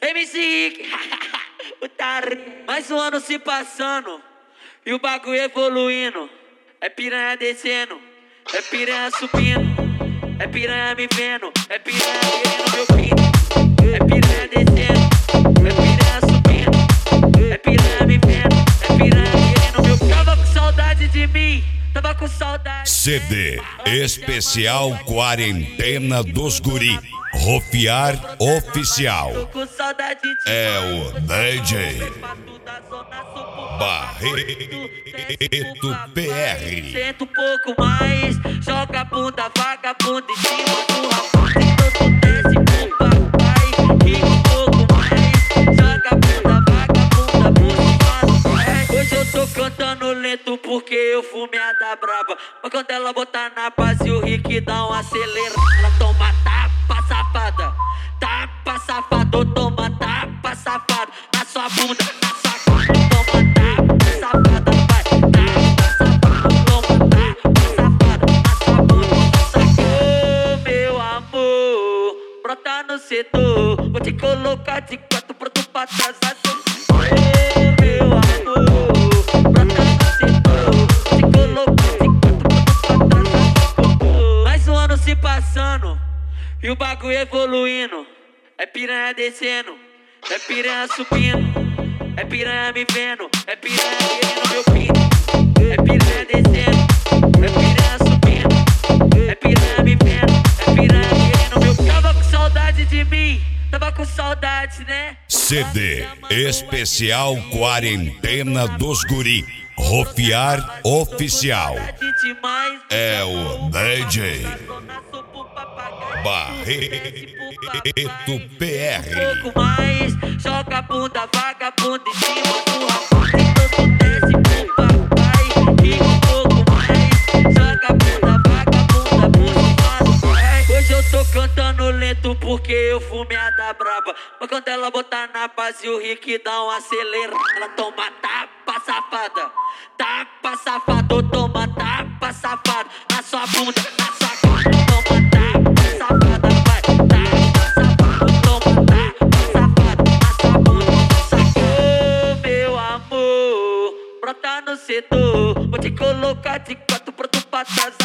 MC Rick, mais um ano se passando e o bagulho evoluindo. É piranha descendo, é piranha subindo, é piranha me vendo, é piranha querendo meu pinto. É piranha descendo, é piranha subindo, é piranha me vendo, é piranha querendo meu pinto. Tava com saudade de mim, tava com saudade. CD especial Quarentena dos Guri. Rofiar Oficial. É o DJ Barreto PR. Senta um pouco mais, joga a bunda, vagabunda em cima do rapaz. Então tu desce pro papai, fica um pouco mais, joga a bunda, vagabunda, bunda. Hoje eu tô cantando lento porque eu fumei a da braba. Mas quando ela botar na base o Rick dá um acelera. Ela toma tapa, safada, tapa, safado, toma tapa, safado, na sua bunda, na sua cara, toma tapa, safada, vai, tapa, safado, toma tapa, safada, na sua bunda, na sua cara. Ô meu amor, brota no setor, vou te colocar de quatro, pronto pra trás. Ô meu amor, brota no setor, vou te colocar de quatro, pronto pra trás. Mais um ano se passando e o bagulho evoluindo. É piranha descendo, é piranha subindo, é piranha me vendo, é piranha querendo meu pinto. É piranha descendo, é piranha subindo, é piranha me vendo, é piranha querendo meu pinto. Tava com saudade de mim, tava com saudade, né? CD especial Quarentena dos Guri. Rofiar Oficial. É o DJ Barreto PR. Pouco mais, joga a bunda, vagabunda em cima do rapaz. Então tu desce pro papai, fica um pouco mais, joga a bunda, vagabunda, bunda. Hoje eu tô cantando lento porque eu fumei a da braba. Mas quando ela botar na base o Rick dá um acelera. Ela toma tapa, safada, tapa, safado, toma tapa, safado, na sua bunda, na sua cara, toma tapa, safada, vai, tapa, safado, toma tapa, safado, na sua bunda, na sua cara. Ô meu amor, brota no setor, vou te colocar de quatro, pronto pra trás.